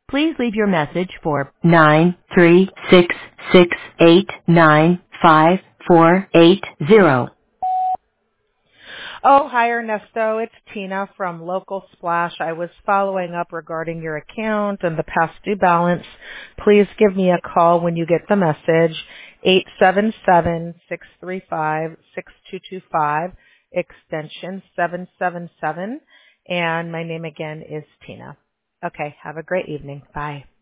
Please leave your message for 936689548. Oh, hi Ernesto. It's Tina from Local Splash. I was following up regarding your account and the past due balance. Please give me a call when you get the message. 877-635-6225, extension 777. And my name again is Tina. Okay, have a great evening. Bye.